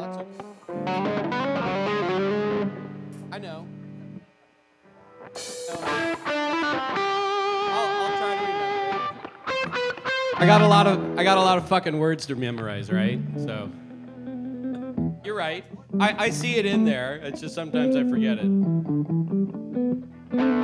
it's okay. I know. No, I'll try to remember it. I got a lot of fucking words to memorize, right? So you're right. I see it in there. It's just sometimes I forget it.